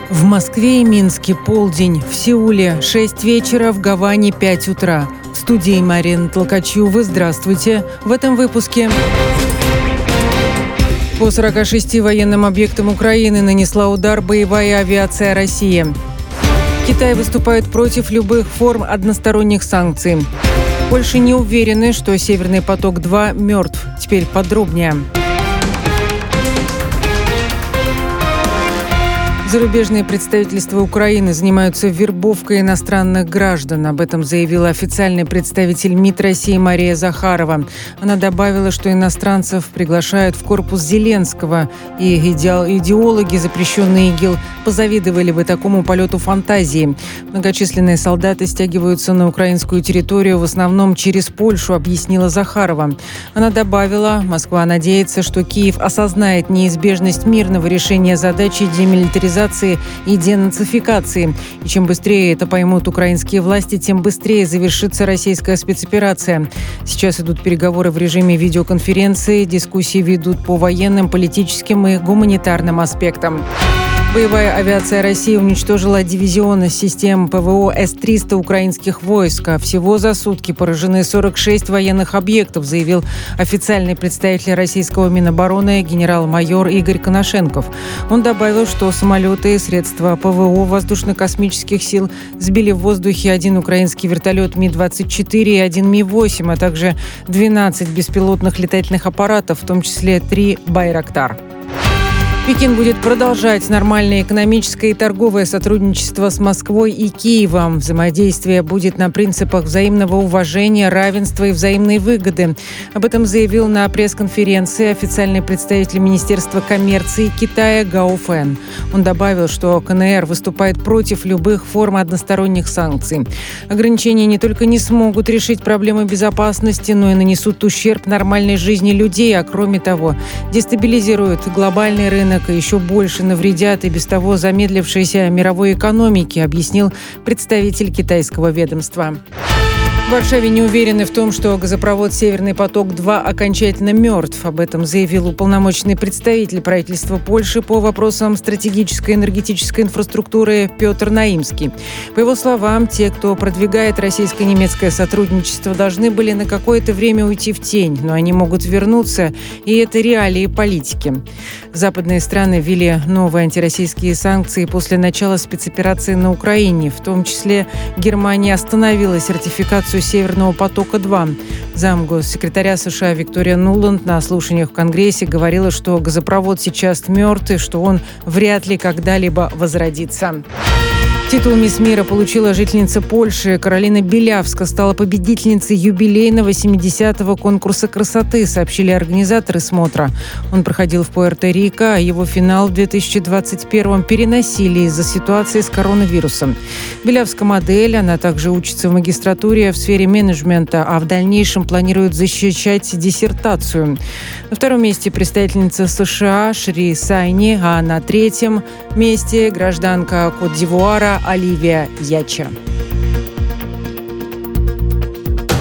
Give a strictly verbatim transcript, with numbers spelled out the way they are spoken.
В Москве и Минске полдень, в Сеуле шесть вечера, в Гаване пять утра. В студии Марина Толкачева. Здравствуйте. В этом выпуске. По сорока шести военным объектам Украины нанесла удар боевая авиация России. Китай выступает против любых форм односторонних санкций. Польша не уверены, что «Северный поток-два» мертв. Теперь подробнее. Зарубежные представительства Украины занимаются вербовкой иностранных граждан. Об этом заявила официальный представитель МИД России Мария Захарова. Она добавила, что иностранцев приглашают в корпус Зеленского, и идеологи, запрещенные ИГИЛ, позавидовали бы такому полету фантазии. Многочисленные солдаты стягиваются на украинскую территорию в основном через Польшу, объяснила Захарова. Она добавила, Москва надеется, что Киев осознает неизбежность мирного решения задачи демилитаризации и денацификации. И чем быстрее это поймут украинские власти, тем быстрее завершится российская спецоперация. Сейчас идут переговоры в режиме видеоконференции. Дискуссии ведут по военным, политическим и гуманитарным аспектам. Боевая авиация России уничтожила дивизион систем ПВО С триста украинских войск. А всего за сутки поражены сорок шесть военных объектов, заявил официальный представитель российского Минобороны генерал-майор Игорь Коношенков. Он добавил, что самолеты и средства ПВО воздушно-космических сил сбили в воздухе один украинский вертолет Ми двадцать четыре и один Ми восемь, а также двенадцать беспилотных летательных аппаратов, в том числе три «Байрактар». Пекин будет продолжать нормальное экономическое и торговое сотрудничество с Москвой и Киевом. Взаимодействие будет на принципах взаимного уважения, равенства и взаимной выгоды. Об этом заявил на пресс-конференции официальный представитель Министерства коммерции Китая Гао Фэн. Он добавил, что КНР выступает против любых форм односторонних санкций. Ограничения не только не смогут решить проблемы безопасности, но и нанесут ущерб нормальной жизни людей, а кроме того, дестабилизируют глобальный рынок и еще больше навредят и без того замедлившейся мировой экономике, объяснил представитель китайского ведомства. В Варшаве не уверены в том, что газопровод «Северный поток-два» окончательно мертв. Об этом заявил уполномоченный представитель правительства Польши по вопросам стратегической энергетической инфраструктуры Петр Наимский. По его словам, те, кто продвигает российско-немецкое сотрудничество, должны были на какое-то время уйти в тень, но они могут вернуться, и это реалии политики. Западные страны ввели новые антироссийские санкции после начала спецоперации на Украине. В том числе Германия остановила сертификацию «Северного потока-два». Замгоссекретаря США Виктория Нуланд на слушаниях в Конгрессе говорила, что газопровод сейчас мертв и что он вряд ли когда-либо возродится. Титул «Мисс мира» получила жительница Польши. Каролина Белявска стала победительницей юбилейного семидесятого конкурса красоты, сообщили организаторы смотра. Он проходил в Пуэрто-Рико, а его финал в две тысячи двадцать первом переносили из-за ситуации с коронавирусом. Белявска модель, она также учится в магистратуре в сфере менеджмента, а в дальнейшем планирует защищать диссертацию. На втором месте представительница США Шри Сайни, а на третьем месте гражданка Кот-д'Ивуара Оливия Яча.